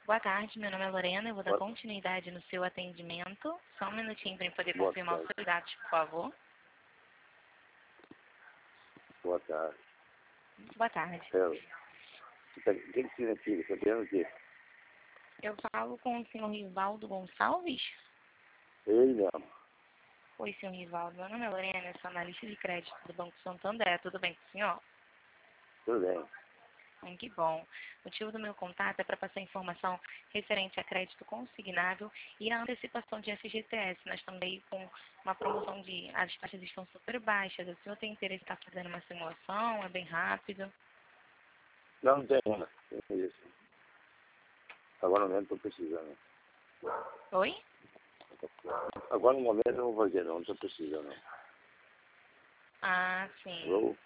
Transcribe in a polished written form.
Boa tarde, meu nome é Lorena, eu vou dar Boa, continuidade no seu atendimento. Só um minutinho para eu poder boa confirmar os tarde. seus dados, por favor. Boa tarde. Boa tarde. Quem que se antiga? Sabendo que Eu falo com o senhor Rivaldo Gonçalves? ele mesmo. Oi, senhor Rivaldo, meu nome é Lorena, eu sou analista de crédito do Banco Santander, tudo bem com o senhor? Tudo bem. Que bom. O motivo do meu contato é para passar informação referente a crédito consignável e a antecipação de FGTS. Nós estamos aí com uma promoção de... As taxas estão super baixas. O senhor tem interesse em estar fazendo uma simulação? É bem rápido. Não tem ainda. Tem isso. Agora no momento estou precisando. Oi? Agora no momento eu não vou fazer não estou precisando. Ah, sim. Alô?